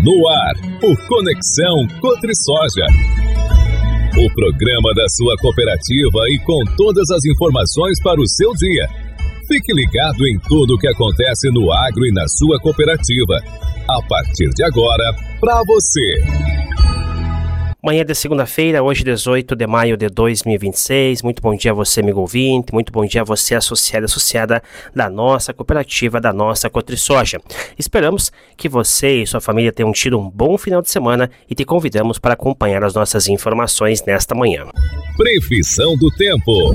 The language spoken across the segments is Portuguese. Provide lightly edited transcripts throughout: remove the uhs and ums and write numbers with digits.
No ar, o Conexão Cotrisoja. O programa da sua cooperativa e com todas as informações para o seu dia. Fique ligado em tudo o que acontece no agro e na sua cooperativa. A partir de agora, para você. Manhã de segunda-feira, hoje 18 de maio de 2026. Muito bom dia a você, amigo ouvinte. Muito bom dia a você, associada da nossa cooperativa, da nossa Cotrisoja. Esperamos que você e sua família tenham tido um bom final de semana e te convidamos para acompanhar as nossas informações nesta manhã. Previsão do tempo.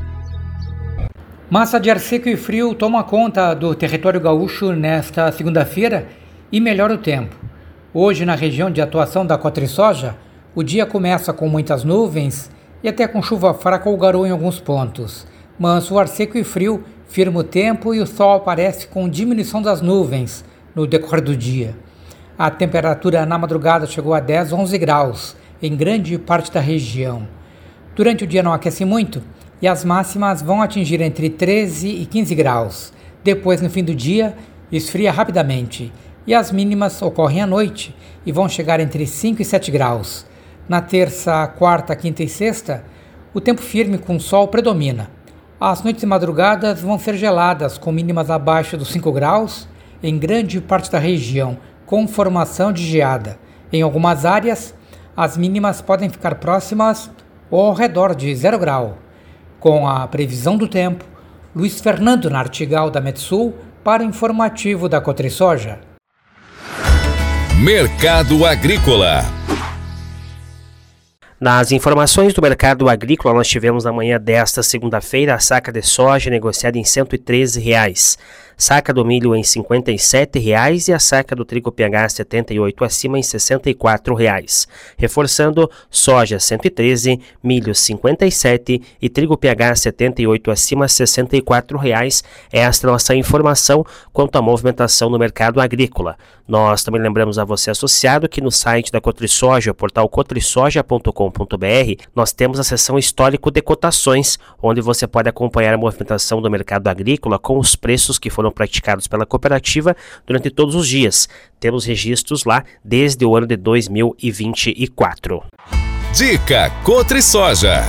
Massa de ar seco e frio toma conta do território gaúcho nesta segunda-feira e melhora o tempo. Hoje, na região de atuação da Cotrisoja, o dia começa com muitas nuvens e até com chuva fraca ou garoa em alguns pontos. Mas o ar seco e frio firma o tempo e o sol aparece com diminuição das nuvens no decorrer do dia. A temperatura na madrugada chegou a 10, 11 graus em grande parte da região. Durante o dia não aquece muito e as máximas vão atingir entre 13 e 15 graus. Depois, no fim do dia, esfria rapidamente e as mínimas ocorrem à noite e vão chegar entre 5 e 7 graus. Na terça, quarta, quinta e sexta, o tempo firme com sol predomina. As noites e madrugadas vão ser geladas, com mínimas abaixo dos 5 graus em grande parte da região, com formação de geada. Em algumas áreas, as mínimas podem ficar próximas ou ao redor de 0 grau. Com a previsão do tempo, Luiz Fernando Nartigal da Metsul para o informativo da Cotrisoja. Mercado Agrícola. Nas informações do mercado agrícola, nós tivemos na manhã desta segunda-feira a saca de soja negociada em R$ 113, saca do milho em R$ 57 e a saca do trigo PH 78 acima em R$ 64. Reforçando, soja 113, milho 57 e trigo PH 78 acima R$ 64. Esta é a nossa informação quanto à movimentação no mercado agrícola. Nós também lembramos a você, associado, que no site da Cotrisoja, o portal cotrisoja.com.br, nós temos a seção histórico de cotações, onde você pode acompanhar a movimentação do mercado agrícola com os preços que foram praticados pela cooperativa durante todos os dias. Temos registros lá desde o ano de 2024. Dica Cotrisoja.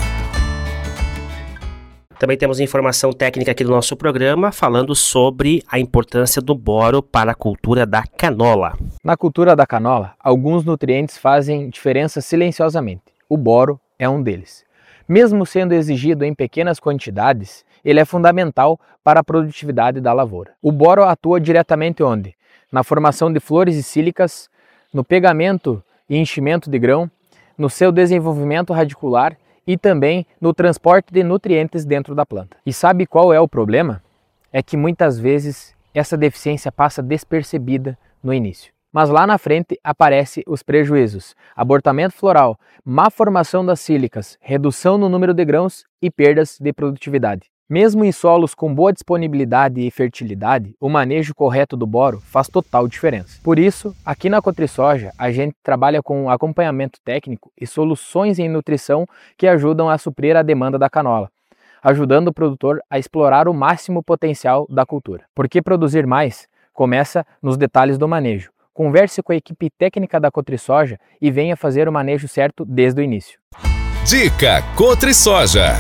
Também temos informação técnica aqui do nosso programa falando sobre a importância do boro para a cultura da canola. Na cultura da canola, alguns nutrientes fazem diferença silenciosamente. O boro é um deles. Mesmo sendo exigido em pequenas quantidades, ele é fundamental para a produtividade da lavoura. O boro atua diretamente onde? Na formação de flores e sílicas, no pegamento e enchimento de grão, no seu desenvolvimento radicular e também no transporte de nutrientes dentro da planta. E sabe qual é o problema? É que muitas vezes essa deficiência passa despercebida no início. Mas lá na frente aparecem os prejuízos: abortamento floral, má formação das sílicas, redução no número de grãos e perdas de produtividade. Mesmo em solos com boa disponibilidade e fertilidade, o manejo correto do boro faz total diferença. Por isso, aqui na Cotrisoja, a gente trabalha com acompanhamento técnico e soluções em nutrição que ajudam a suprir a demanda da canola, ajudando o produtor a explorar o máximo potencial da cultura. Porque produzir mais começa nos detalhes do manejo. Converse com a equipe técnica da Cotrisoja e venha fazer o manejo certo desde o início. Dica Cotrisoja.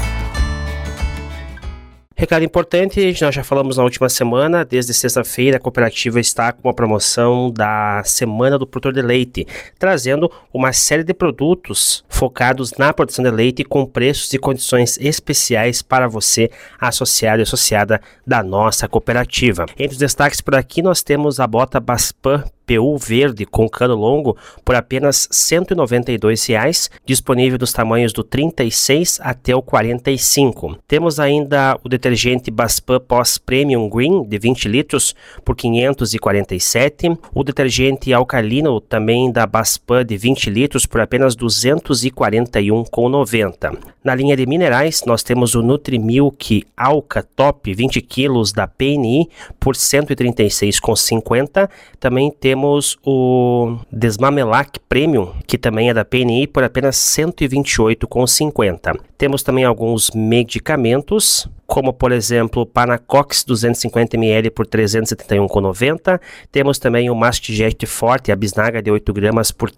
Recado importante, nós já falamos na última semana, desde sexta-feira a cooperativa está com a promoção da Semana do Produtor de Leite, trazendo uma série de produtos focados na produção de leite com preços e condições especiais para você, associado e associada da nossa cooperativa. Entre os destaques por aqui nós temos a bota Baspan PU verde com cano longo por apenas R$ 192, disponível dos tamanhos do 36 até o 45. Temos ainda o detergente Baspan Pós Premium Green de 20 litros por R$ 547. O detergente alcalino também da Baspan de 20 litros por apenas R$ 241,90. Na linha de minerais nós temos o Nutrimilk Alka Top 20 kg da PNI por R$ 136,50. Também temos o Desmamelac Premium, que também é da PNI, por apenas R$ 128,50. Temos também alguns medicamentos como por exemplo o Panacox 250 ml por R$ 371,90. Temos também o Mastijet Forte, a bisnaga de 8 gramas por R$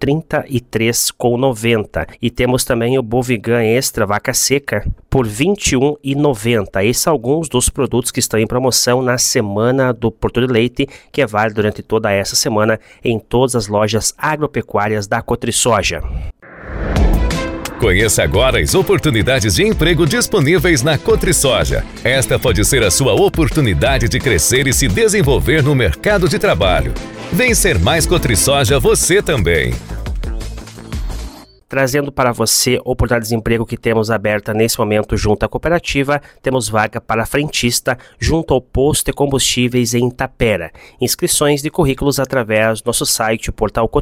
33,90. E temos também o Bovigan Extra Vaca Seca por R$ 21,90. Esses são alguns dos produtos que estão em promoção na Semana do Porto de Leite, que é válida durante toda essa semana em todas as lojas agropecuárias da Cotrisoja. Conheça agora as oportunidades de emprego disponíveis na Cotrisoja. Esta pode ser a sua oportunidade de crescer e se desenvolver no mercado de trabalho. Vem ser mais Cotrisoja você também. Trazendo para você oportunidades de emprego que temos aberta nesse momento junto à cooperativa, temos vaga para frentista junto ao posto de combustíveis em Tapera. Inscrições de currículos através do nosso site,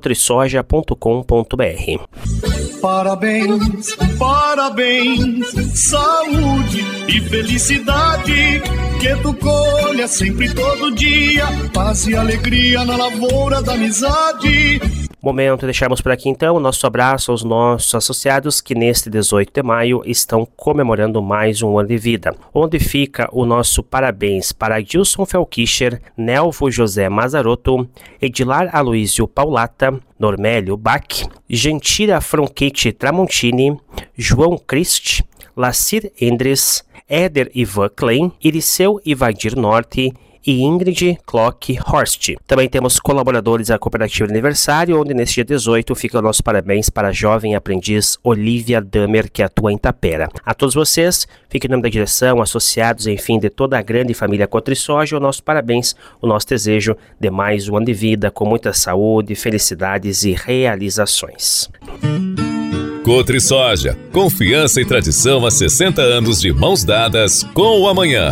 portalcotrisoja.com.br. Parabéns, parabéns, saúde e felicidade, que tu colha sempre todo dia, paz e alegria na lavoura da amizade. Momento de deixarmos por aqui então o nosso abraço aos nossos associados que neste 18 de maio estão comemorando mais um ano de vida. Onde fica o nosso parabéns para Gilson Felkischer, Nelvo José Mazarotto, Edilar Aloísio Paulata, Normélio Bach, Gentira Franchetti Tramontini, João Christ, Lacir Endres, Éder Ivan Klein, Iriceu Ivadir Norte e Ingrid Klock Horst. Também temos colaboradores da Cooperativa Aniversário, onde neste dia 18 fica o nosso parabéns para a jovem aprendiz Olivia Damer, que atua em Tapera. A todos vocês, fique em nome da direção, associados, enfim, de toda a grande família Cotrisoja, o nosso parabéns, o nosso desejo de mais um ano de vida, com muita saúde, felicidades e realizações. Cotrisoja, confiança e tradição há 60 anos de mãos dadas com o amanhã.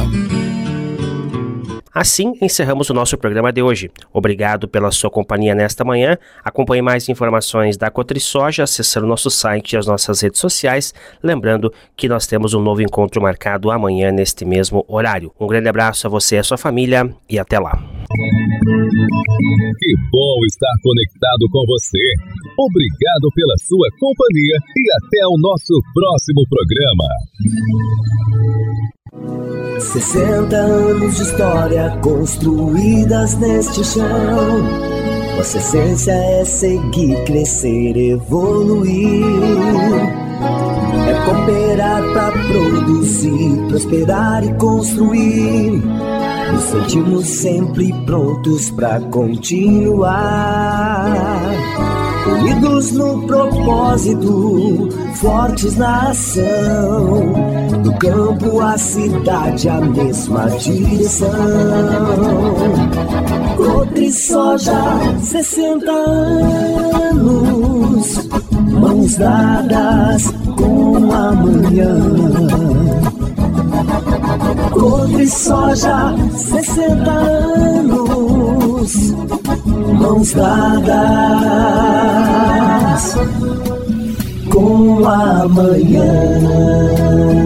Assim, encerramos o nosso programa de hoje. Obrigado pela sua companhia nesta manhã. Acompanhe mais informações da Cotrisoja acessando nosso site e as nossas redes sociais. Lembrando que nós temos um novo encontro marcado amanhã neste mesmo horário. Um grande abraço a você e a sua família e até lá. Que bom estar conectado com você. Obrigado pela sua companhia e até o nosso próximo programa. 60 anos de história construídas neste chão. Nossa essência é seguir, crescer, evoluir. É cooperar pra produzir, prosperar e construir. Nos sentimos sempre prontos pra continuar. Unidos no propósito, fortes na ação. Do campo à cidade, a mesma direção. Cotrisoja, 60 anos, mãos dadas com amanhã. Cotrisoja, 60 anos, mãos dadas com amanhã.